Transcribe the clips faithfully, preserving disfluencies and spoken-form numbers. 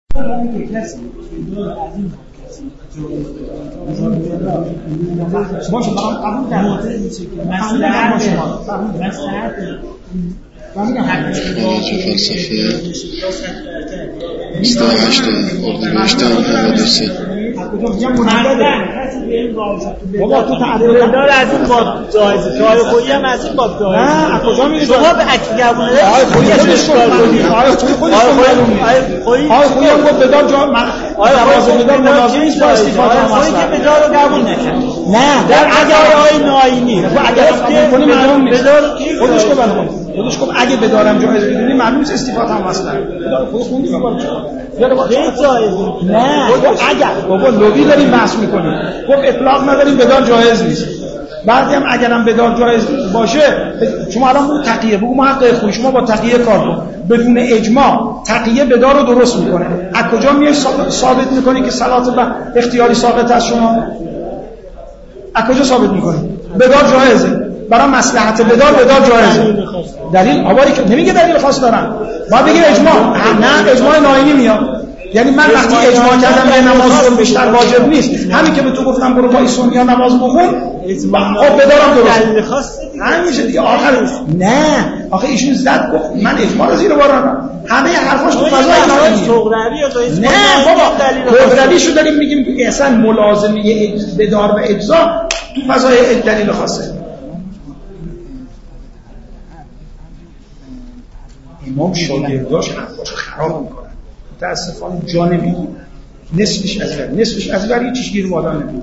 باشه من قبول کردم مثلا مثلا فلسفه بیست و هشت اردیبهشت نود و سه بابا تو تعریف دار از این باب جایزه تو آیه خویی هم از این باب جایزه نه از کجا می‌دونی شما به اکیگبونه آیه خویی خودش کنید آیه خویی خودش کنید آیه خویی آیه خویی هم گفت بدار جا من آیه خویی بدار ملازم نیست با استفاده آیه خویی که بدار رو قبول نکرد نه در اگر آیه ناینی اگر قبول کنی معلوم نیست بدار خودش گفت بله خودش گفت اگه بدارم جایزه بدونی معلوم نیست استفاده هم اصلا بدار خودش خوندی بابا یاد باشه جایزه نه اگر بابا لوبی داریم بحث می‌کنیم گفت اطلاق نداریم بدار جایز نیست بعدی هم اگرم بدار جایز باشه شما الان بگو تقیه بگو ما حق خوی شما با تقیه کار کن بدون اجماع تقیه بدار رو درست میکنه از کجا میای ثابت میکنی که صلات و اختیاری ساقط از شما از کجا ثابت میکنی بدار جایزه برای مصلحت بدار بدار جایزه دلیل آواری که نمیگه دلیل خاص دارن باید بگیر اجماع نه اجماع ناینی میاد یعنی من وقتی اجماع کردم به نماز خون بیشتر واجب نیست همین که به تو گفتم برو با سنیا نماز بخون خب بدارم درست همین میشه دیگه آخر نه آخه ایشون زد گفت من اجماع رو زیر بار آوردم همه حرفاش تو فضای ناینی نه بابا تغربیشو داریم میگیم اصلا ملازمه بدار و اجزا تو فضای دلیل خاصه امام شاگرداش حرفاشو خراب میکنن متاسفانه جا نمیگیره نصفش از بر نصفش از بر هیچیش گیر مادام نمیگیره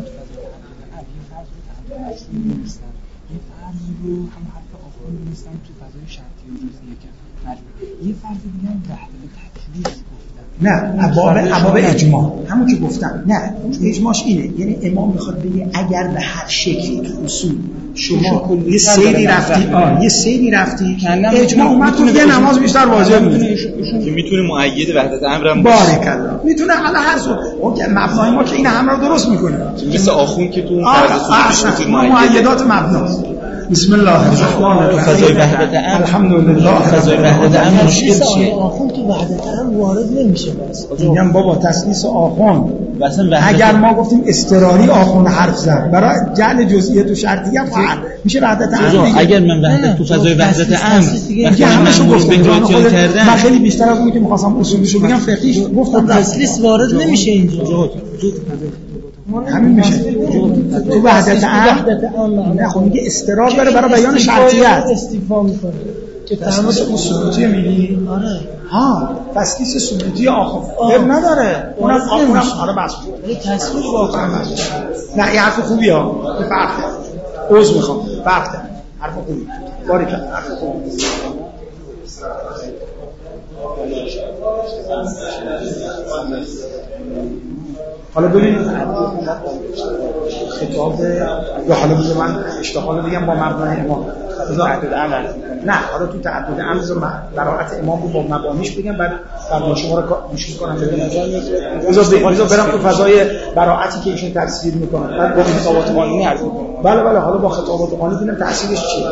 یه فرض دیگه هم وحدت تکلیف نه ابواب ابواب اجماع همون که گفتم نه اجماعش اینه یعنی امام میخواد بگه اگر به هر شکلی تو اصول شما یه سیری رفتی آ یه سیری رفتی اجماع اومد تو یه نماز بیشتر واجب میشه که میتونه مؤید وحدت امر هم باشه بارک الله میتونه علی هر صورت اون که مبنای ما که این همه رو درست میکنه مثل آخون که تو اون فرض مؤیدات مبناست بسم الله الرحمن الرحیم فضای وحدت امر الحمدلله فضای وحدت امر مشکل چیه آخون تو وحدت امر وارد نمیشه واسه میگم بابا تسلیس آخون اگر ما گفتیم اضطراری آخون حرف زد برای جعل جزئیات و شرطیه فعل میشه وحدت امر دیگه اگر من وحدت تو فضای وحدت امر دیگه همشو گفتم من خیلی بیشتر از اون که می‌خواستم اصولیشو بگم فقهیش گفتم تسلیس وارد نمیشه اینجا همین میشه تو وحدت امر نه خب میگه استرار داره برای بیان شرطیت استفاده میکنه که تسلیس اصولی میگی آره ها تسلیس ثبوتی آخر غیر نداره اونم اونم آره بس این تسلیس واقعا نه این حرف خوبی ها این فرق داره عذر میخوام فرق داره حرف خوبی باری کرد حرف خوبی حالا ببین خطاب یا حالا بذار من اشتغال بگم با مبنای امام تعدد امر نه حالا تو تعدد امر براءت امام رو با مبانیش بگم بعد بعد شما رو مشکل کنم بذار بذار برم تو فضای براءتی که ایشون تفسیر میکنه بعد با خطابات قانونی عرض میکنم بله بله حالا با خطابات قانونی ببینم تاثیرش چیه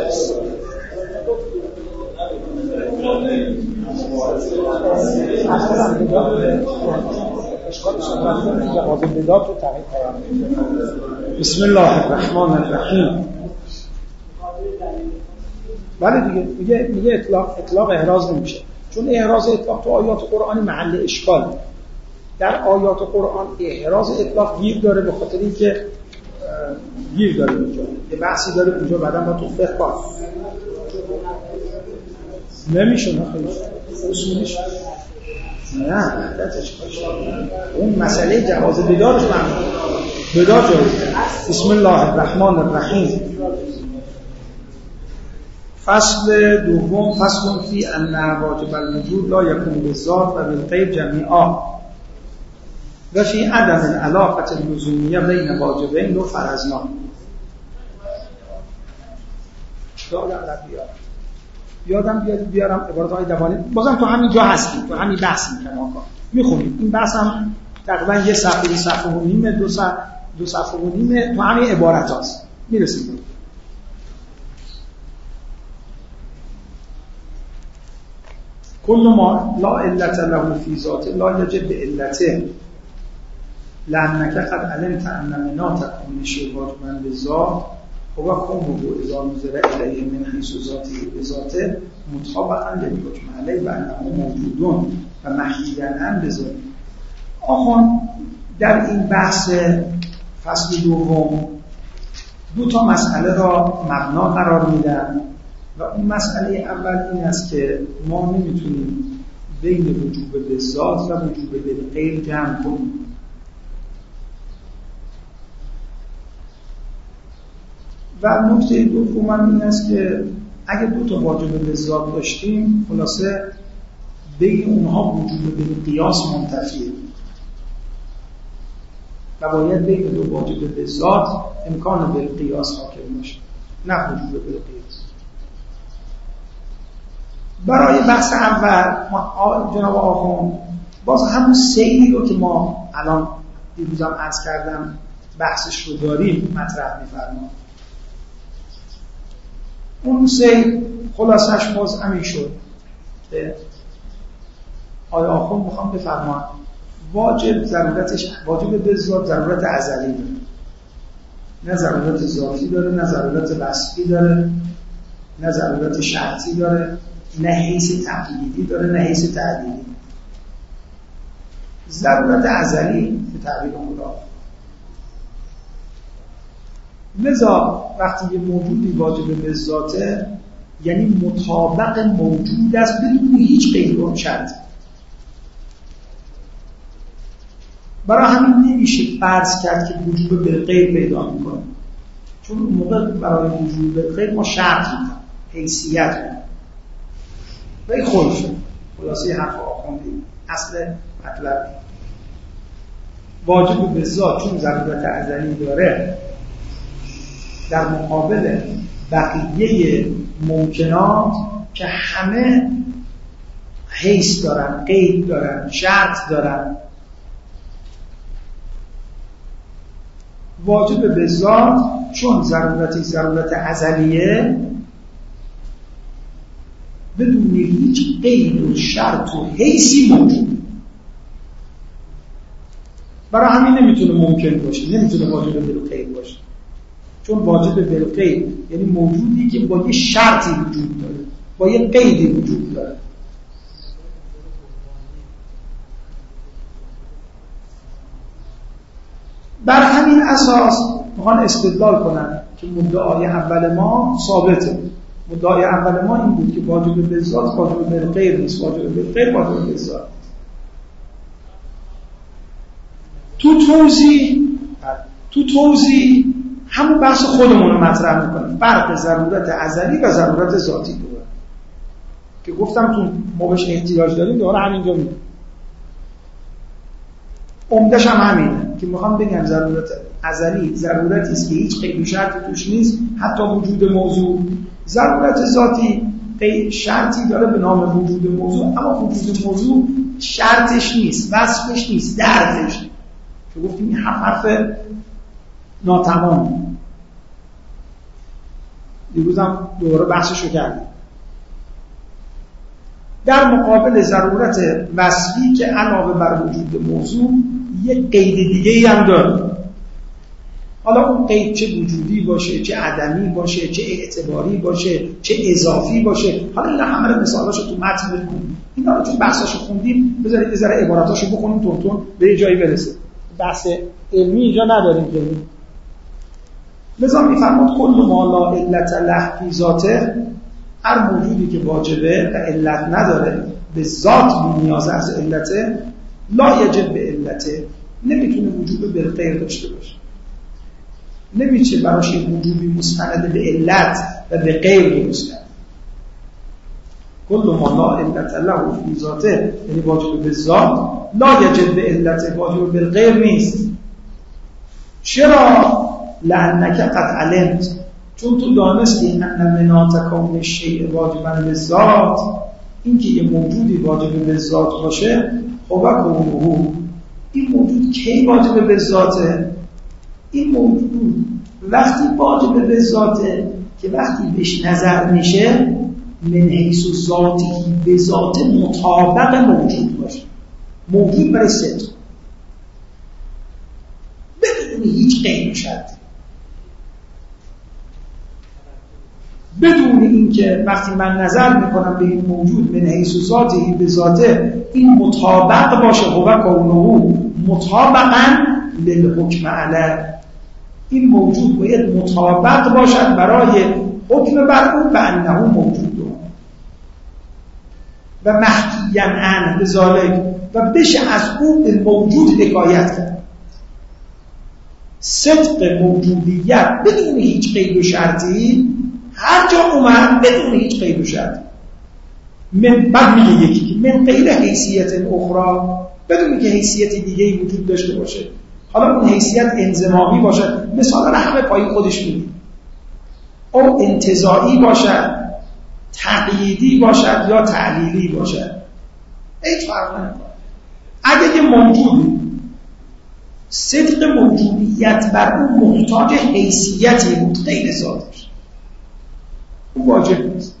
بسم الله الرحمن الرحیم بله دیگه میگه میگه اطلاق اطلاق احراز نمیشه چون احراز اطلاق تو آیات قرآنی محل اشکال در آیات قرآن احراز اطلاق گیر داره به خاطر اینکه گیر داره اونجا یه بحثی داره اونجا بعدا با تو فقه کار نمیشه نه خیلی اصولیش نه اون مسئله جواز بدارش معنی بدار جایزه بسم الله الرحمن الرحیم فصل دوم فصل فی ان واجب الوجود لا یکون بالذات و بالغیب جمیعا و فی عدم العلاقه اللزومیه بین واجبین و فرضنا یادم بیاد بیارم عبارت‌های دوانی بازم تو همین جا هستیم تو همین بحث می‌کنم میخونیم این بحث هم تقریبا یه صفحه یه صفحه و نیمه دو صفحه دو صفحه و نیمه تو همین عبارت هاست میرسیم کل ما لا علت له فی ذاته لا یجب به علته لأنك قد علمت أن مناط كون شيء واجبا بالذات هو كونه إذا نظر إليه من حيث ذاته بذاته مطابقا للحكم عليه وأنه موجود و محییاً بذاته. آخوان در این بحث فصل دوم دو تا مسئله را مبنا قرار میدن و اون مسئله اول این است که ما نمیتونیم بین وجوب بالذات و وجوب بالغیر جمع کنیم. و نکته دوم این است که اگه دو تا واجب بالذات داشتیم خلاصه بین اونها وجوب بالقیاس منتفیه و باید بین دو واجب بالذات امکان بالقیاس حاکم باشه، نه وجوب بالقیاس. برای بحث اول جناب آخوند باز همون سیری رو که ما الان دیروزم عرض کردم بحثش رو داریم مطرح می‌فرمایند. اون سیر خلاصش باز همین شد که آیا آخوند میخوام بفرمایند واجب ضرورتش واجب بالذات ضرورت ازلی داره، نه ضرورت ذاتی داره، نه ضرورت وصفی داره، نه ضرورت شرطی داره، نه حیث تقلیدی داره، نه حیث تعلیلی. ضرورت ازلی به تعبیر خدا. لذا وقتی یه موجودی واجب بالذاته یعنی مطابق موجود است بدون هیچ قید و شرط. برای همین نمیشه فرض کرد که وجوب بالغیر پیدا میکنه، چون اون موقع برای وجوب بالغیر ما شرط میکنیم، حیثیت میکنیم و این خلفه. خلاصه حرف آخوندی اصل مطلب واجب بالذات چون ضرورت ازلی داره در مقابل بقیه ممکنات که همه حیث دارن، قید دارن، شرط دارن، واجب بالذات چون ضرورتی ضرورت ازلیه بدون هیچ قید و شرط و حیثی موجود، برای همین نمیتونه ممکن باشه، نمیتونه واجب بالغیر باشه. چون واجب بالغیر یعنی موجودی که با یه شرطی وجود داره، با یه قیدی وجود داره. بر همین اساس میخوان استدلال کنن که مدعای اول ما ثابته. مدعای اول ما این بود که واجب بالذات واجب بالغیر نیست، واجب بالغیر واجب بالذات. تو توضیح تو توضیح همون بحث خودمون رو مطرح میکنیم، فرق ضرورت ازلی و ضرورت ذاتی داره که گفتم تو ما بهش احتیاج داریم، دوباره همینجا میگم. عمدش هم همینه که میخوام بگم ضرورت ازلی ضرورتی است که هیچ قید و شرطی توش نیست، حتی وجود موضوع. ضرورت ذاتی قید شرطی داره به نام وجود موضوع، اما وجود موضوع شرطش نیست، وصفش نیست، درزش. که گفتیم این حرف ناتمام. دیروزم دوباره بحثشو کردیم. در مقابل ضرورت وصفی که علاوه بر وجود موضوع یک قید دیگه‌ای هم داره. حالا اون قید چه وجودی باشه، چه عدمی باشه، چه اعتباری باشه، چه اضافی باشه، حالا اینا همه رو مثالاشو تو متن بخونیم. اینا رو چون بحثاشو خوندیم بذارید یه ذره عباراتاشو بخونیم تون تون به یه جایی برسه. بحث علمی اینجا نداریم که. لذا میفرماد کل ما لا علت له فی ذاته، هر موجودی که واجبه و علت نداره به ذات نیاز از علته، لا یجب به علته، نمیتونه وجوب بالغیر داشته باشه، نمیشه براش وجوبی مستند به علت و به غیر مستند. کل ما لا علت له فی ذاته یعنی واجب به ذات، لا یجب به علته، واجب بالغیر نیست. چرا؟ لأنک قد علمت، چون تو دانستی ان مناط کون الشیء واجبا بالذات، این که یه موجودی واجب بالذات باشه، خب کونه این موجود کی واجب بالذاته؟ این موجود وقتی واجب بالذاته که وقتی بهش نظر میشه من حیث ذاتی به ذات مطابق موجود باشه، موجود برای صدق بدون هیچ قید و شرط، بدون اینکه وقتی من نظر میکنم به این موجود من حیث ذاتی به ذاته این مطابق باشه، هو کونه مطابقا للحکم علیه، این موجود باید مطابق باشد برای حکم بر اون به انه موجود و محکیم عنه به ذالک و بشه از اون به موجود حکایت کرد. صدق موجودیت بدون هیچ قید و شرطی هر جا اومد بدون هیچ قید و شرطی، من بعد میگه یکی من غیر حیثیت اخرى، بدون که حیثیت دیگه‌ای وجود داشته باشه، حالا اون حیثیت انضمامی باشد، مثلا را همه پای خودش میدید، او انتزاعی باشد، تقییدی باشد یا تعلیلی باشد، هیچ فرق نمیکنه. اگه یه موجودی صدق موجودیت بر اون محتاج حیثیتی بود غیر ذاتش، اون واجب نیست.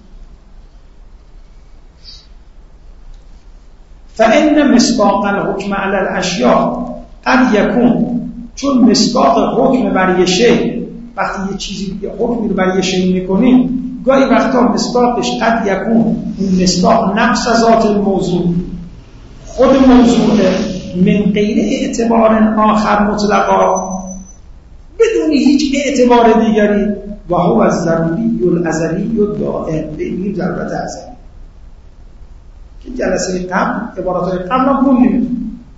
فإن مصداق الحكم على الاشیاء قد یکون، چون مصداق حکم بر یه شی، وقتی یه چیزی یه حکمی رو بر یه شی میکنیم گاهی وقتا مصداقش قد یکون اون مصداق نفس ذات الموضوع، خود موضوع من غیر اعتبار آخر مطلقا، بدون هیچ اعتبار دیگری، و هو الضروری الازلی الدائم، به این ضرورت ازلی که جلسه قبل عبارات قبل هم خوندیم.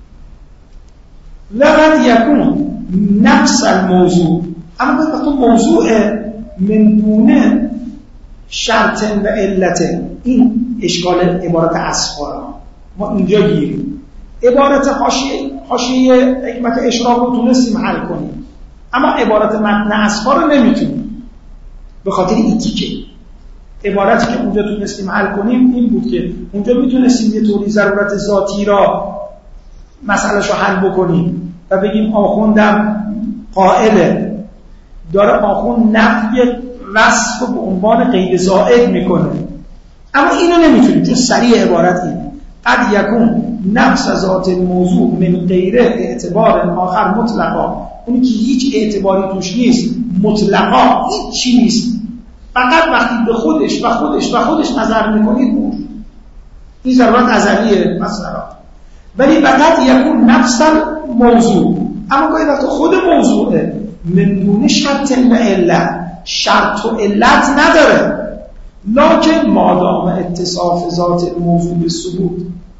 لقد یکون نفس الموضوع، اما وقتی موضوع من دونه شرط و علت، این اشکال عبارت اسفار ما اینجا گیریم. عبارت حاشیه حاشیه حکمت اشراق رو تونستیم حل کنیم، اما عبارت متن اسفار رو نمیتونیم به خاطر این تیکه. عبارتی که اونجا تونستیم حل کنیم این بود که اونجا میتونستیم یه طوری ضرورت ذاتی را مسئله‌شو حل بکنیم و بگیم آخوندم قائله، داره آخوند نفی وصف به عنوان قید زائد میکنه، اما اینو نمیتونیم چون سریع عبارت اینه قد یکون نفس ذات الموضوع من غیر اعتبار آخر مطلقا، اونی که هیچ اعتباری توش نیست، مطلقا هیچ چی نیست، فقط وقتی به خودش و خودش و خودش نظر میکنید موجود، این ضرورت ازلیه مثلا. ولی فقط یکون نفس الموضوع، اما گاهی وقت خود موضوعه من دون شرط و علت، شرط و علت نداره، لکن مادام اتصاف ذات الموضوع به ثبوت،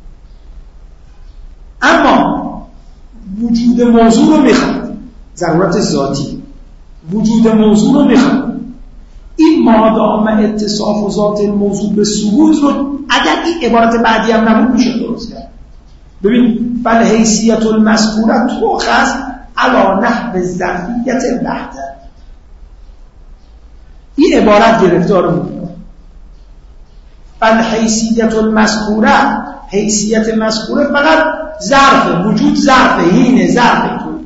اما وجود موضوع رو میخواد، ضرورت ذاتی وجود موضوع رو میخواد، این مادام اتصاف ذات الموضوع به ثبوت رو اگر این عبارت بعدی هم نبود میشه درست کرد. ببین فالحیثیت المذکوره تؤخذ علی نحو ظرفیت البحته، این عبارت گرفتار میکنه. فالحیثیت المذکوره، حیثیت مذکوره فقط ظرف، وجود ظرف، هینه ظرف تو،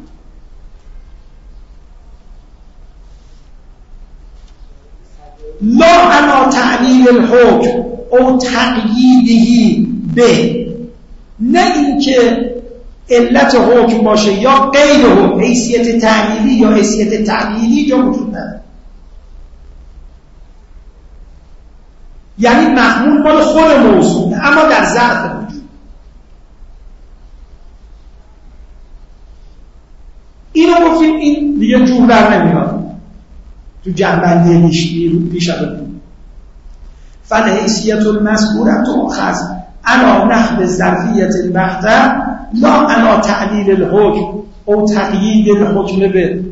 لا علی تعلیل الحکم او تقییده به، نه اینکه علت حکم باشه یا غیر حکم، حیثیت تعلیلی یا حیثیت تعلیلی جا وجود نداره، یعنی محمول مال خود موضوع اما در ظرف وجود. اینو گفتیم این دیگه جور در نمیاد تو جنبنده نیشتی پیش آمدیم. فالحیثیت المذکوره تؤخذ علی نحو ظرفیت البحته لا علی تعلیل الحکم او تقیید الحکم به،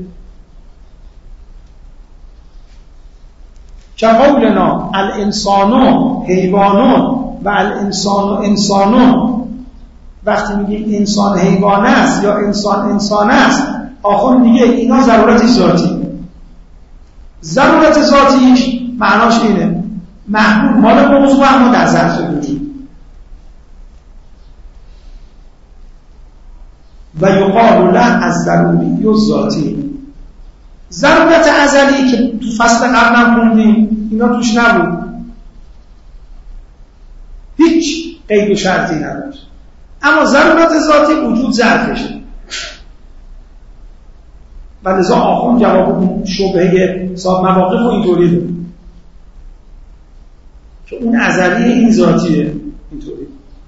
که قولنا الانسانون حیوانون و الانسان انسانون، وقتی میگه انسان حیوان است یا انسان انسان است، آخر میگه اینا ضرورت ذاتی، ضرورت ذاتیش معناش اینه محمول مال موضوع اما در ظرف وجود. و یقال له از ضروری و ذاتی، ضرورت ازلی که تو فصل قبل هم خوندیم اینا توش نبود، قید و شرطی نداشت. اما ضرورت ذاتی وجود ظرفشه. و لذا آخوند جواب شبهه صاحب مواقف و اینطوری داره که اون ازلی این ذاتیه. اینطوری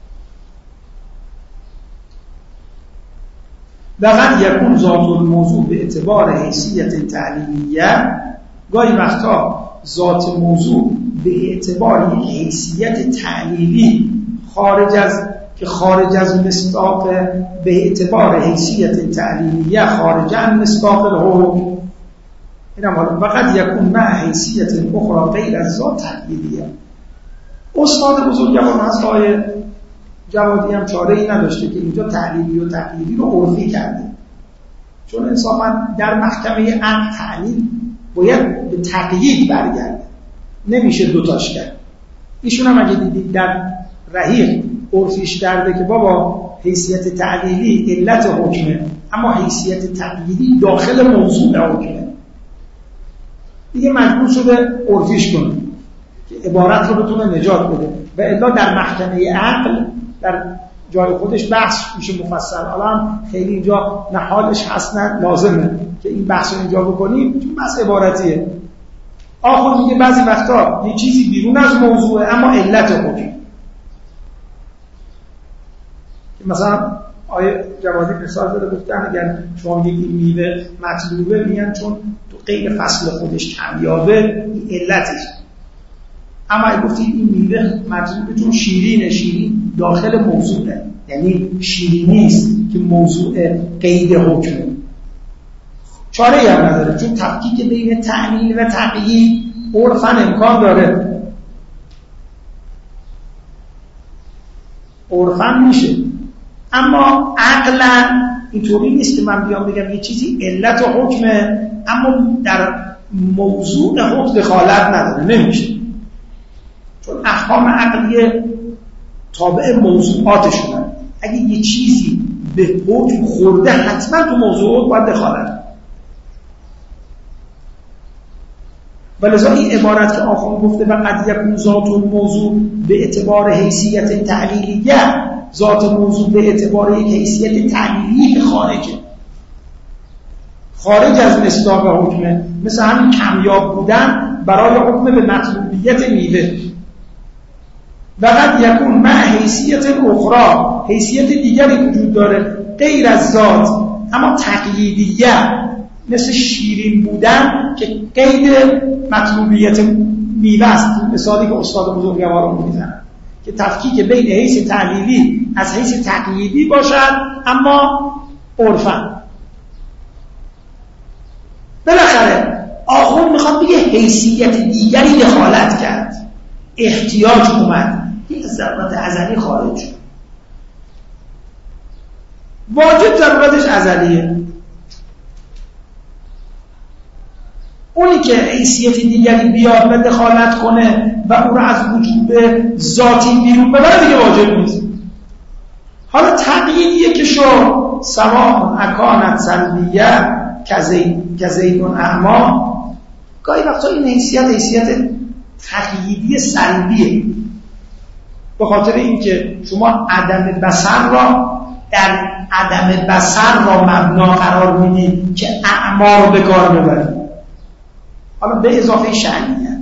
لقد یکون ذات الموضوع به اعتبار حیثیت تعلیلیه، گاهی وقتا ذات موضوع به اعتبار یک حیثیت تعلیلی خارج از که خارج از مصداق به اعتبار حیثیت تعلیلیه خارج از مصداق الحکم، اینم حالا فقط یکون مع حیثیت اخرى غیر از ذات تعلیلیه. استاد بزرگوار هست آقای جوادی هم چاره ای نداشته که اینجا تعلیلی و تقلیدی رو عرفی کرده، چون انصافا در محکمه عقل تعلیل باید به تقیید برگرده، نمیشه دوتاش کرد. ایشون هم اگه دیدید در رحیق عرفیش درده که بابا حیثیت تعلیلی علت حکمه اما حیثیت تقییدی داخل موضوع حکمه، دیگه مجبور شده عرفیش کنه که عبارت رو بتونه نجات بده و الا در محکمه عقل در جای خودش بحث میشه مفصل. الان خیلی اینجا نه حالش هست نه لازمه که این بحث رو اینجا بکنیم چون بحث عبارتیه. آخر میگه بعضی وقتا یه چیزی بیرون از موضوعه اما علت حکم. مثلا آیه جوادی مثال داره گفتن اگر شما میگید این میوه مطلوبه میگن چون تو غیر فصل خودش کمیابه این علتش، اما اگه گفتید این میوه مطلوبه چون شیرینه، شیرین داخل موضوعه، یعنی شیرینی است که موضوع قید حکمه، چاره ای هم نداره چون تفکیک بین تعلیل و تقیید عرفاً امکان داره، عرفاً میشه. اما عقلاً اینطوری نیست که من بیام بگم یه چیزی علت حکمه اما در موضوع حکم دخالت نداره، نمیشه، چون احکام عقلیه تابع موضوعاتشونه. اگه یه چیزی به حکم خورده حتما تو موضوع باید دخالت. ولذا این عبارت که آخوند گفته و قد یکون ذات الموضوع به اعتبار حیثیت تعلیلیه، ذات موضوع به اعتبار یک حیثیت تعلیلی خارجه، خارج از مصداق حکمه، مثل همین کمیاب بودن برای حکم به مطلوبیت میوه. و قد یکون مع حیثیت اخرى، حیثیت دیگری وجود داره غیر از ذات اما تقییدیه، مثل شیرین بودن که قید مطلوبیت میوه است، مثالی که استاد بزرگواران میزنن که تفکیک بین حیث تعلیلی از حیث تقییدی باشد اما عرفاً. بالاخره آخوند میخواد بگه حیثیت دیگری دخالت کرد، احتیاج اومد، این ضرورت ازلی خارج شد. واجب ضرورتش ازلیه، اونی که حیثیت دیگری بیاد و دخالت کنه و اون رو از وجود ذاتی بیرون ببره دیگه واجب نیست. حالا تقییدیه که شو سواء اکانت سلبیه کزیدون اعما، گاهی وقتا این حیثیت حیثیت تقییدی سلبیه، به خاطر اینکه شما عدم بصر را در عدم بصر را مبنا قرار میدید که اعما رو به کار ببرید، حالا به اضافه شأنیت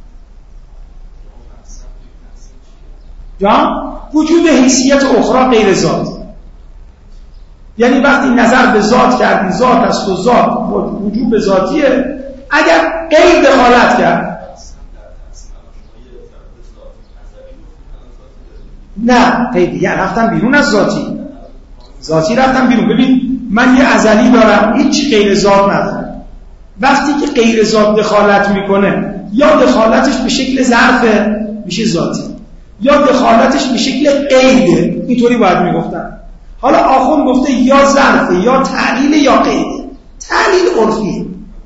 یا وجود حیثیت اخرى غیر ذات. یعنی وقتی نظر به ذات کردی ذات است و ذات وجود ذاتیه، اگر غیر دخالت کرد نه غیر دیگه رفتن بیرون از ذاتی، ذاتی رفتن بیرون. ببین من یه ازلی دارم هیچ غیر ذات ندارم، وقتی که غیر ذات دخالت میکنه یا دخالتش به شکل ظرف میشه ذاتی یا دخالتش به شکل قیده، اینطوری باید میگفتن. حالا آخوند گفته یا ظرف یا تعلیل یا قیده، تعلیل عرفی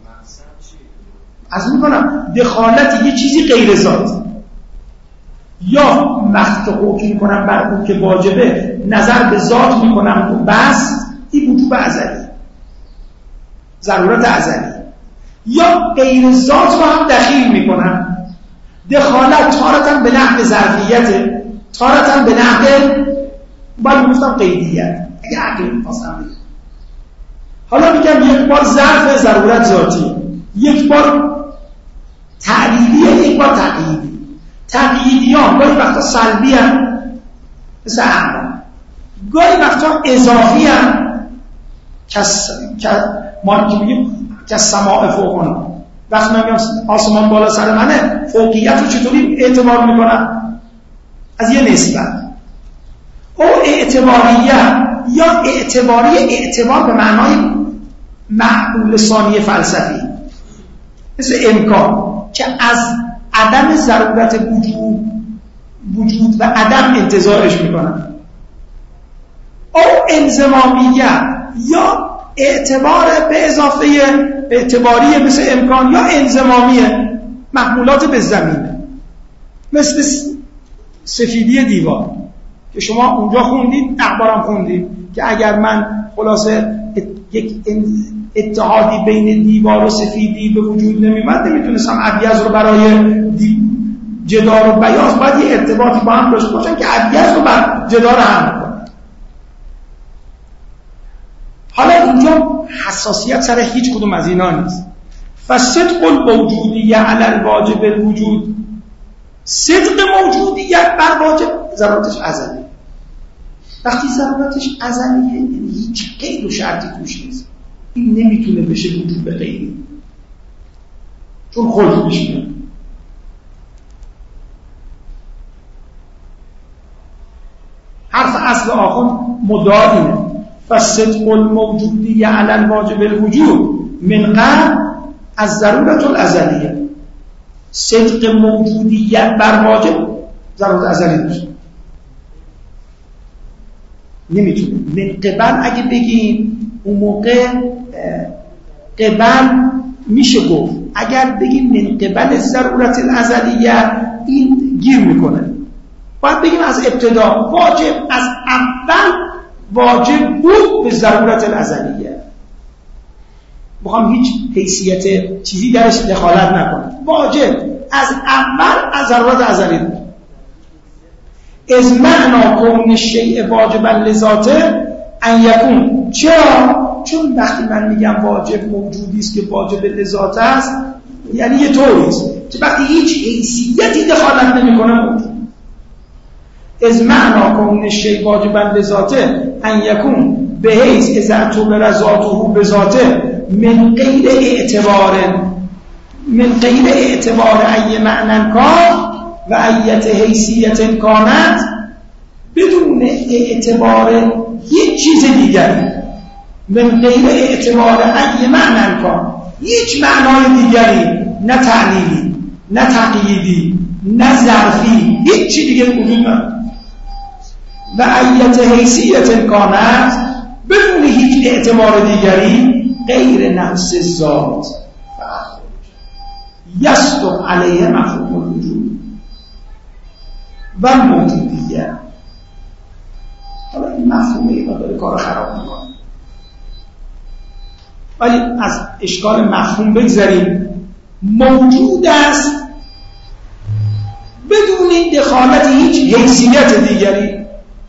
از میکنم دخالت یه چیزی غیر ذات، یا وقت حکم میکنم بر اون که واجبه نظر به ذات میکنم و بس، این وجوب ازلی، ضرورت ازلی، یا غیر ذات رو هم دخیل میکنن. دخالت تارتاً به نحو ظرفیت، تارتاً به نحو باید میگفتم قیدیت اگه عقلی می‌خواستم بگم. حالا میگم یک بار ظرف ضرورت ذاتی، یک بار تعلیلیه، یک بار تقییدی. تقییدی ها گاهی وقتا سلبی هم مثل اعمال، گاهی وقتا اضافی هم کس ما که میگیم که سماع فوقنا، وقتی من میگم آسمان بالا سر منه، فوقیت رو چطوری اعتبار میکنم؟ از یه نسبت او اعتباریه یا اعتباری، اعتبار به معنای معقول ثانی فلسفی مثل امکان که از عدم ضرورت وجود وجود و عدم انتزاعش میکنن، او انضمامیه یا اعتبار به اضافه اعتباری مثل امکان یا انضمامیه محمولات به زمینه مثل سفیدی دیوار که شما اونجا خوندید، اخبارم خوندید که اگر من خلاصه یک اتحادی بین دیوار و سفیدی به وجود نمیمد، نمیتونستم ابیض رو برای جدار و بیاض باید یه ارتباطی با هم داشته باشن که ابیض رو بر جدار هم کنن. حالا اینجا حساسیت سر هیچ کدوم از اینا نیست. فصدق الوجودیه علی الواجب الوجود، صدق موجودیت بر واجب ضرورتش ازلی. وقتی ضرورتش ازلیه یعنی هیچ قید و شرطی توش نیست، این نمیتونه بشه وجود به غیری، چون خلق میشه. حرف اصل آخون مدعا اینه فصدق الموجودیه علی الواجب الوجود من قبل از ضرورت الازلیه. صدق موجودیت بر واجب ضرورت ازلی میشه، نمیتونه. من قبل اگه بگیم اون موقع قبل میشه گفت، اگر بگیم من قبل ضرورت الازلیه این گیر میکنه. باید بگیم از ابتدا واجب از اول واجب بود به ضرورت الازلیه، بخوام هیچ حیثیت چیزی درش دخالت نکنه، واجب از اول از ضرورت ازلی بود. از معنا کون الشیء واجبا لذاته ان یکون. چرا؟ چون وقتی من میگم واجب موجودی است که واجب لذات است، یعنی یه طوری است که وقتی هیچ حیثیتی دخالت نمیکنه موجود. از معنا کون الشیء واجبا لذاته ان یکون به حیث اذا اعتبر ذاته بذاته من غیر اعتبار من غیر اعتبار ای معنی کان و ایت حیثیت کانت، بدون اعتبار یک چیز دیگری. من غیر اعتبار ای معنی کان، هیچ معنای دیگری، نه تعلیلی نه تقییدی نه ظرفی، هیچ چیز دیگری وجود نداره. و ایت حیثیت کانت، بدون هیچ اعتبار دیگری غیر نفس ذات یصدق علیه مفهوم الوجود و موجودیه. حالا این مفهومه ای داره کار خراب میکنه، ولی از اشکال مفهوم بگذاریم. موجود است بدون دخالت هیچ حیثیت دیگری.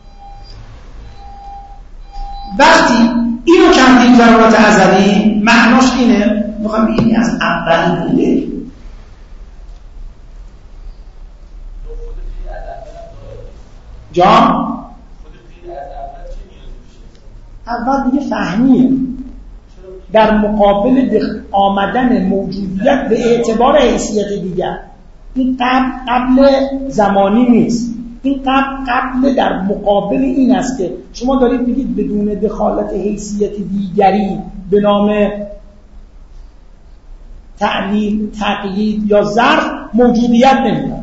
وقتی اینو کردیم ضرورت ازلی، معناش اینه میخوام بگیم از اول بوده. جان اول دیگه فهمیه در مقابل آمدن موجودیت به اعتبار حیثیت دیگر. این قبل قبل زمانی نیست، این قبل قبل در مقابل این است که شما دارید میگید بدون دخالت حیثیت دیگری به نام تعلیل، تقیید یا ظرف موجودیت نمیاد.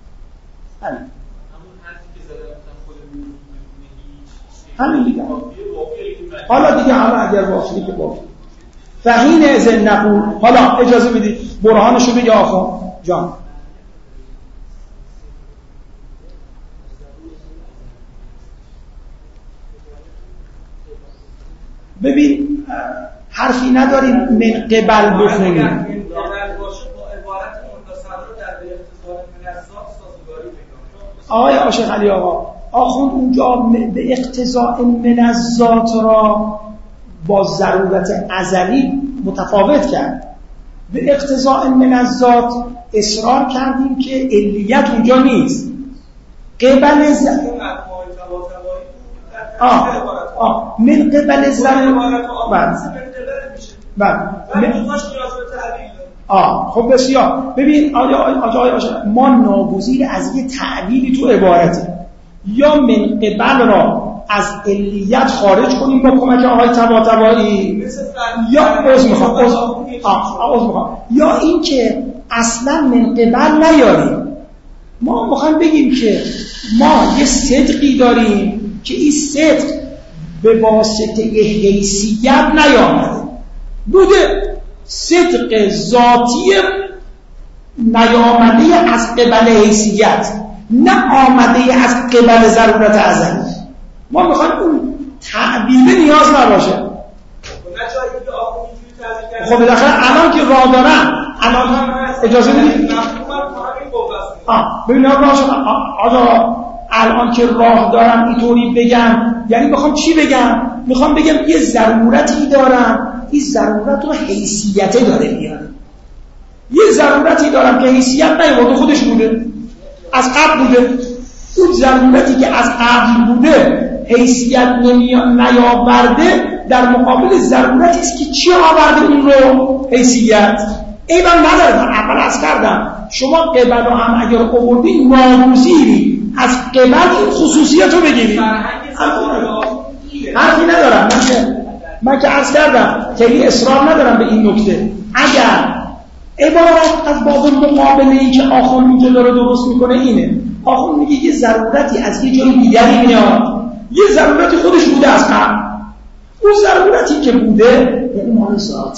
همین دیگه. حالا دیگه حالا اگر واقعی که با فهین از نقول، حالا اجازه بدید برهانشو بگه آخا جان. ببین حرفی نداریم من قبل بخونیم. آقای عاشق علی آقا آخوند اونجا به اقتضاء من الذات را با ضرورت ازلی متفاوت کرد. به اقتضاء من الذات اصرار کردیم که علیت اونجا نیست. قبل ز... آه آه من قبل ضرورت بعد آه خب بسیار ببین آقای آقای آقای ما ناگزیر از یه تعبیری تو عبارته، یا من قبل را از علیت خارج کنیم با کمک آقای طباطبایی، یا عذر میخوام عذر عذر میخوام یا این که اصلا من قبل نیاریم. ما میخوایم بگیم که ما یه صدقی داریم که این صدق به واسطه حیثیت نیامده بوده، صدق ذاتی نیامده از قبل حیثیت، نه آمده از قبل ضرورت ازلی. ما میخوایم اون تعبیر نیاز نباشه. خب بالاخره الان که راه دارم الان اجازه بدید آه ببین آقا الان که راه دارم اینطوری بگم یعنی میخوام چی بگم؟ میخوام بگم یه ضرورتی دارم، این ضرورت رو حیثیته داره میاره. یه ضرورتی دارم که حیثیت نیورده، خودش بوده، از قبل بوده. اون ضرورتی که از قبل بوده حیثیت نیاورده در مقابل ضرورتی است که چی آورده اون رو؟ حیثیت. ایوان نداره. من اول از کردم شما قبل رو هم اگر آوردی ناگزیری از قبل این خصوصیت رو بگیری. حرفی ندارم. من که من که عرض کردم خیلی اصرار ندارم به این نکته. اگر عبارت از باب مقابله‌ای که آخوند اینجا داره درست میکنه اینه، آخوند میگه یه ضرورتی از یه جای دیگری میاد، یه ضرورتی خودش بوده از قبل، اون ضرورتی که بوده یعنی مال ذاته.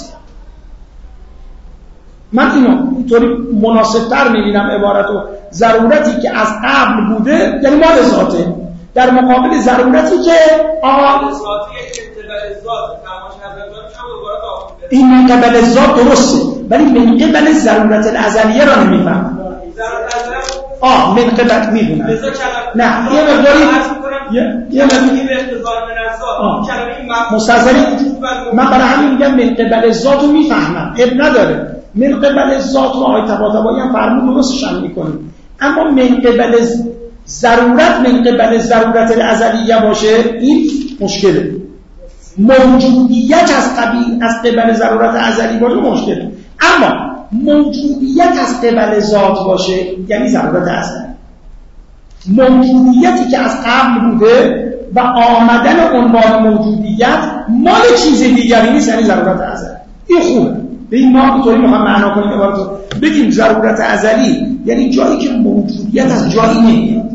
من اینو اینطوری مناسبتر میبینم عبارتو، ضرورتی که از قبل بوده یعنی مال ذاته، در مقابل ضرورتی که آقا این من قبل ذات درسته، ولی من قبل ضرورت الازلیه را نمیفهم. آه من قبل میدونم نه یه مقداری یه مقداری مستظری من برای همین میگم من قبل ذات رو میفهمم، اب نداره. من قبل ذات رو آیه طباطبایی هم فرمون درستش هم میکنیم، اما من قبل ضرورت من قبل ضرورت الازلیه باشه این مشکله. موجودیت از قبیل از قبل ضرورت ازلی باشه مشکله، اما موجودیت از قبل ذات باشه یعنی ضرورت ازلی. موجودیتی که از قبل بوده و آمدن عنوان موجودیت مال چیز دیگری نیست یعنی ضرورت ازلی. این خوبه. به این ما اینطوری میخوام معنا کنیم عبارتو بگیم ضرورت ازلی یعنی جایی که موجودیت از جایی نمیاد.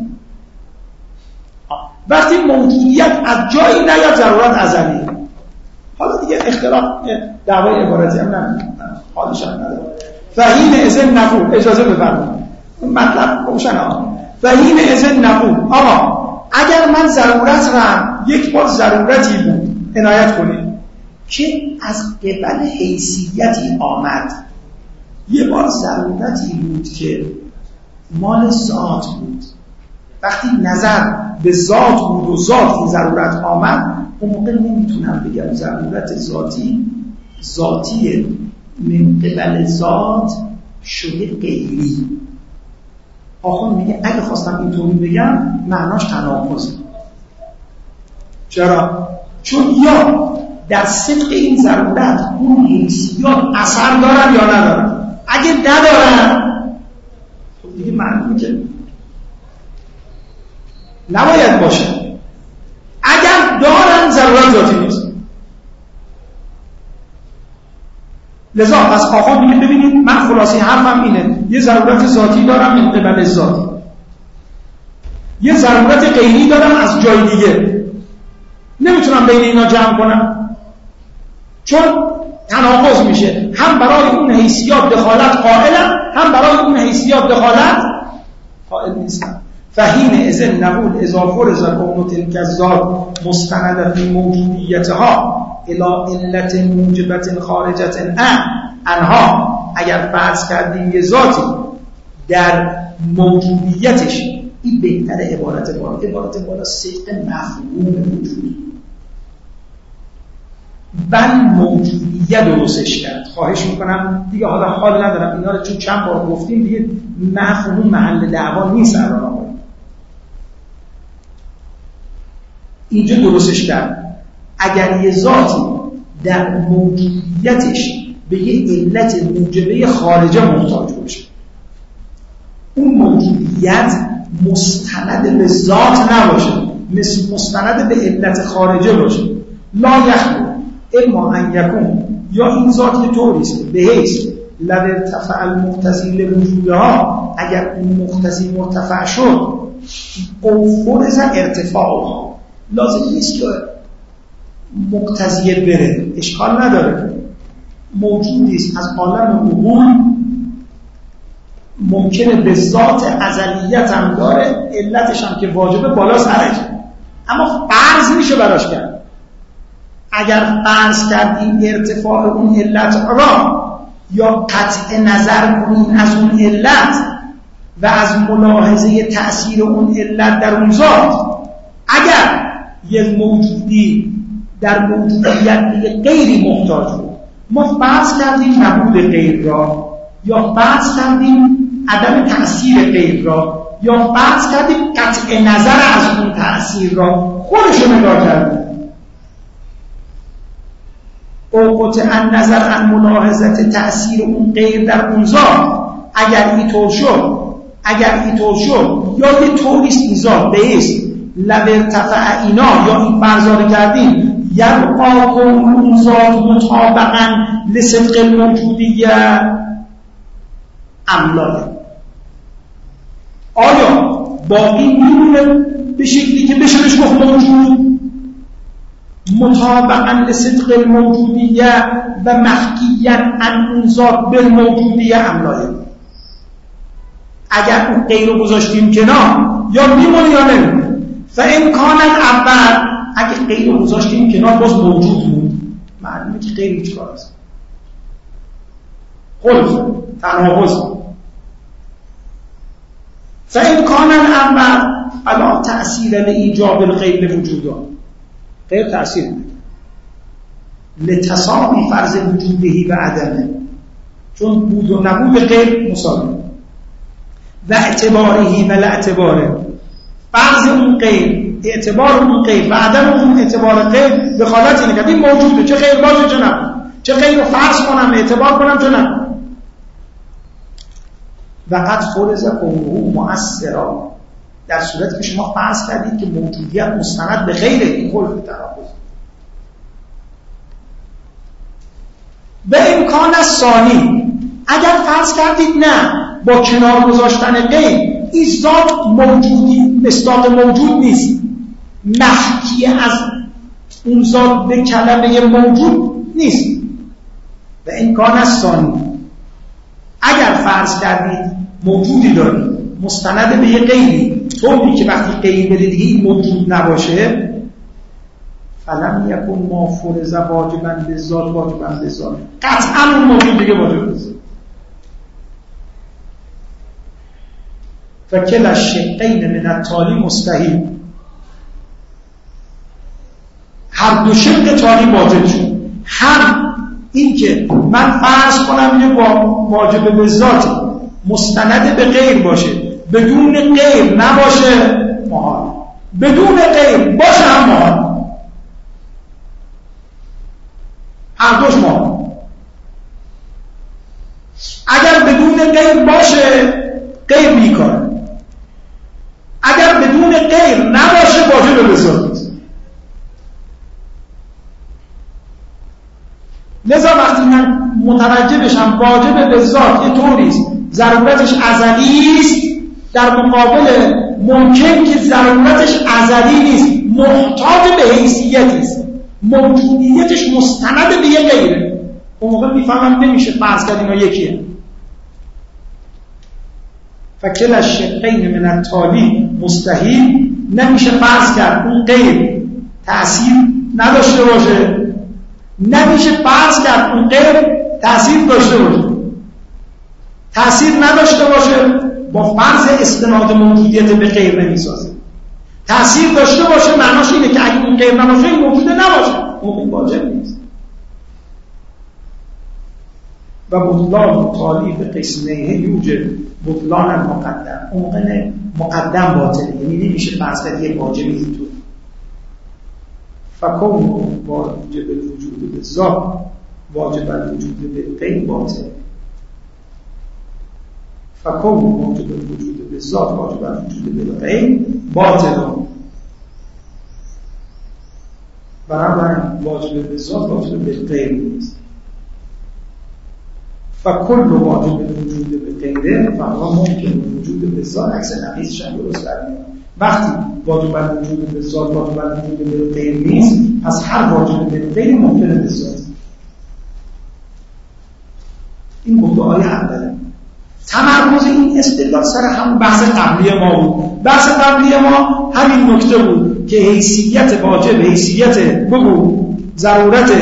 وقتی موجودیت از جایی نیاد ضرورت ازلی. حالا دیگه اختلاف دعوای عبارتی هم نه حالش هم نداره. فهین اذن نقول اجازه بفرمایید مطلب روشن آقا. فهین اذن نقول آقا اگر من ضرورت رم یک بار ضرورتی بود عنایت کنید که از قبل حیثیتی آمد، یه بار ضرورتی بود که مال ذات بود، وقتی نظر به ذات بود و ذات این ضرورت آمد اون موقع نمیتونم بگم ضرورت ذاتی ذاتی من قبل ذات شده غیری. آخوند میگه اگه خواستم اینطوری بگم معناش تناقضه. چرا؟ چون یا در صدق این ضرورت اون حیثیات اثر دارن یا ندارن. اگه ندارن خب دیگه معلومه که نباید باشه. اگر دارن ضرورت ذاتی نیست. لذا پس آخوند میگه ببینید من خلاصه حرفم اینه، یه ضرورت ذاتی دارم من قبل ذاتی، یه ضرورت غیری دارم از جای دیگه، نمیتونم بین اینا جمع کنم چون تناقض میشه. هم برای اون حیثیات دخالت قائلم، هم برای اون حیثیات دخالت قائل نیستم. فهین اذن نقول اذا فرض کون تلک الذات مستند فی موجودیتها الی علت موجبت خارجت عنها، اگر فرض کردیم یه ذاتی در موجودیتش این بهتر عبارت بالا. عبارت بالا صدق مفهوم وجود بل موجودیت درستش کرد. خواهش میکنم دیگه، حالا حال ندارم اینا رو چون چند بار گفتیم دیگه مفهوم محل دعوا نیست. الان اینجا درستش کرد. اگر یه ذاتی در موجودیتش به یه علت موجبه خارجه محتاج باشه، اون موجودیت مستند به ذات نباشه، مثل مستند به علت خارجه باشه. لا یخلو اما ان یکون، یا این ذات یه طوریست به حیث لو ارتفع المقتضی لوجودها، اگر اون مقتضی مرتفع شد او فرض ارتفاعها، لازم نیست که مقتضی بره، اشکال نداره، موجودیست از عالم عقول، ممکنه به ذات ازلیت هم داره، علتش هم که واجبه بالا سرش، اما فرض میشه براش کرد. اگر فرض کردیم ارتفاع اون علت را یا قطع نظر کنیم از اون علت و از ملاحظه تأثیر اون علت در اون ذات، اگر یک موجودی در موجودیت به غیری محتاج بود، ما فرض کردیم نبود غیر را، یا فرض کردیم عدم تأثیر غیر را، یا فرض کردیم قطع نظر از اون تأثیر را، خودشو نگاه کردیم. او قطع نظر عن ملاحظت تأثیر اون غیر در اون ذات، اگر اینطور شد اگر اینطور شد یا یه طوریست این ذات به اسم لو ارتفع اینا، یا این فرضا رو کردیم یبقا اون ذات مطابقا لصدق الموجودیه املایه، آیا باقی میمونه به شکلی که بشه بهش گفت موجود مطابقا لصدق الموجودیه و مخفیاً عن اون ذات بالموجودیه املایه؟ اگر اون غیر رو گذاشتیم کنار یا میمونه یا نمیمونه؟ فامکانا اول، اگه غیر رو گذاشتیم کنار باز موجود بود، معلومه که غیر هیچ کار است، خلف تناقض. فامکانا اول فلا تأثیر لایجاب الغیر وجودا، غیر تأثیر میده لتصاوی فرض وجودهی و عدمه، چون بود و نبود غیر مساوی، و اعتبارهی و لاعتباره، فرض اون غیر، اعتبار اون غیر و عدم اون اعتبار غیر دخالت اینه که این موجوده، چه غیر باشه چه نبود، چه غیر رو فرض کنم اعتبار کنم چه نبود. و قد فرض قوله مؤثرا، در صورتی که شما فرض کردید که موجودیت مستند به غیر، این خلف تناقض. به امکان ثانی، اگر فرض کردید نه با کنار گذاشتن غیر این ذات موجودی مصداق موجود نیست، محکی از اون ذات به کلمه موجود نیست. به امکان ثانی، اگر فرض کردید موجودی دارید مستند به یه غیری، طوری که وقتی غیر بده دیگه این موجود نباشه، فلم یکن ما فرض واجباً للذات واجباً للذات، قطعاً اون موجود دیگه واجب نیست. فکل الشقین من التالی مستحیل، هر دو شق تالی واجب شد، هم این که من فرض کنم یه واجب به ذاتی مستند به غیر باشه، بدون غیر نباشه محال، بدون غیر باشه هم محال، هر دوش محال. اگر بدون غیر باشه غیر بیکاره، اگر بدون غیر نباشه واجب به ذات. لذا وقتی من متوجه بشم واجب به ذات یه طوریست ضرورتش ازلی است، در مقابل ممکن که ضرورتش ازلی نیست، محتاج به حیثیتی است، موجودیتش مستند به یه غیره، اون موقع میفهمم نمیشه فرض کرد اینا یکیه. فکل الشقین من التالی مستحیل، نمیشه فرض کرد اون غیر تأثیر نداشته باشه، نمیشه فرض کرد اون غیر تأثیر داشته باشه، تأثیر نداشته باشه با فرض استناد موجودیت به غیر نمیسازه. تأثیر داشته باشه معناش اینه که اگه اون غیر نباشه این موجوده نباشه، اون واجب نیست. و بطلان تالی به قسمه یوجد بطلان مقدم، اون مقدم باطله، یعنی نمیشه فرض کرد یک واجب اینطور. فکون واجب الوجود به ذات واجب الوجود به غیر باطل. فکون واجب الوجود به ذات واجب الوجود به غیر باطل. بنابراین واجب به ذات واجب به غیر نیست. فکل واجب الوجود به غیره فهو ممکن الوجود به ذات عکس نقیضش هم درست برمیاد. وقتی واجب الوجود به ذات واجب الوجود به غیر نیست، پس هر واجب به غیر ممکنه به ذات. این موضوعای اوله. تمرکز این استدلال سر همون بحث قبلی ما بود. بحث قبلی ما همین نکته بود که حیثیت واجب، حیثیت بگو ضرورت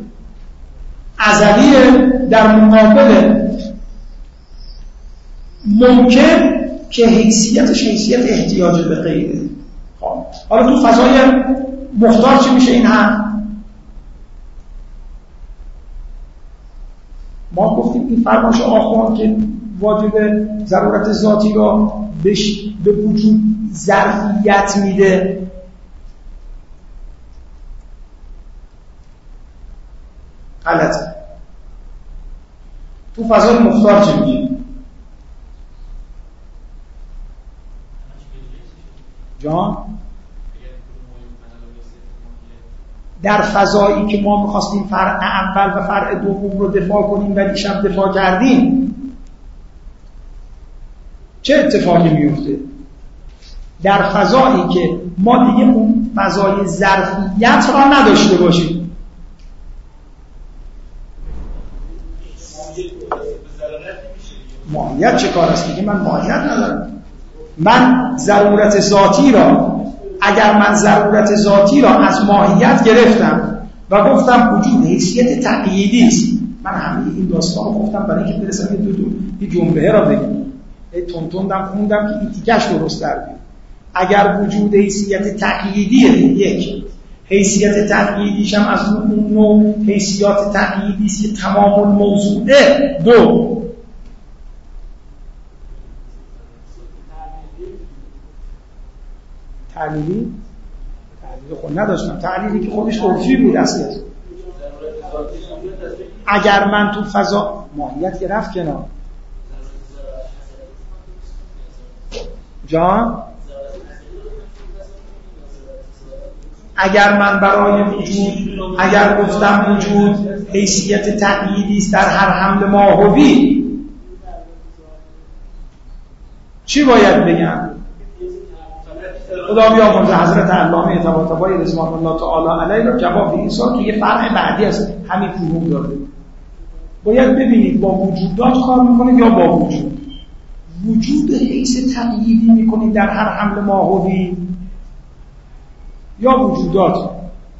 ازلی در مقابل ممکن که حیثیتش حیثیت احتیاج به غیره. حالا تو فضای مختار چی میشه این هم؟ ما گفتیم این فرمایش آخوان که واجب ضرورت ذاتی را به وجود ظرفیت میده، غلطه. تو فضای مختار چه میشه؟ جان؟ در فضایی که ما میخواستیم فرع اول و فرع دوم رو دفاع کنیم ولی شب دفاع کردیم، چه اتفاقی میفته؟ در فضایی که ما دیگه اون فضای ظرفیت را نداشته باشیم، ماهیت چه کار است دیگه؟ من ماهیت ندارم. من ضرورت ذاتی را، اگر من ضرورت ذاتی را از ماهیت گرفتم و گفتم وجود حیثیت تقییدی است، من همه این داستان رو گفتم برای اینکه برسم یه دو دو یه جنبه را بگم، یه تونتوندم خوندم که این تیکش درست در بیاد. اگر وجود حیثیت تقییدیه، یک حیثیت تقییدیش هم از اون نوع حیثیات تقییدی است که تمام الموضوعه، دو تعلیلی تعلیلی خود نداشتم، تعلیلی که خودش عرفی بود اصلا. اگر من تو فضا ماهیت گرفت کنار جان، اگر من برای وجود، اگر گفتم وجود حیثیت تقییدی است در هر حمل ماهوی، چی باید بگم؟ خدا بیامرزه حضرت علامه طباطبایی رضوان الله تعالی علیه رو جواب این سوال که یه فرع بعدی است همین فهوم داره. باید ببینید با وجودات کار میکنید یا با وجود. وجود حیث تقییدی میکنید در هر حمل ماهوی یا وجودات.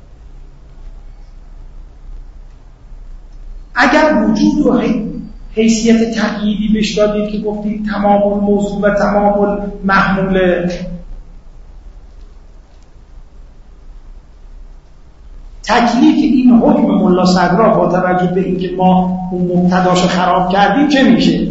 اگر وجود رو حیثیت تقییدی بهش دادید که گفتید تمام الموضوع و تمام المحمول، تکلیف این حکم ملا صدرا با توجه به اینکه ما اون مبتداش خراب کردیم چه میشه؟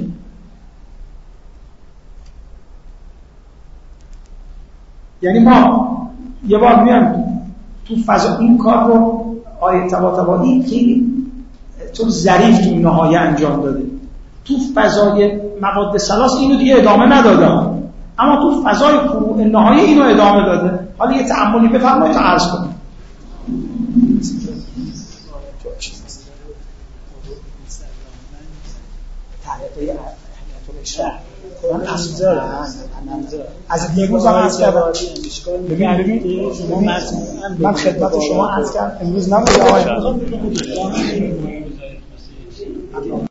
یعنی ما یه بار میام تو فضا این کار رو آیه طباطبایی که تو ظریف تو نهایه انجام داده، تو فضای مواد ثلاث اینو دیگه ادامه نداده، اما تو فضای فروع نهایه اینو ادامه داده. حالا یه تأملی بفرمایید تا عرض کنم. از دیروز هم عرض کردم. ببین ببین من خدمت شما عرض کردم امروز نبود.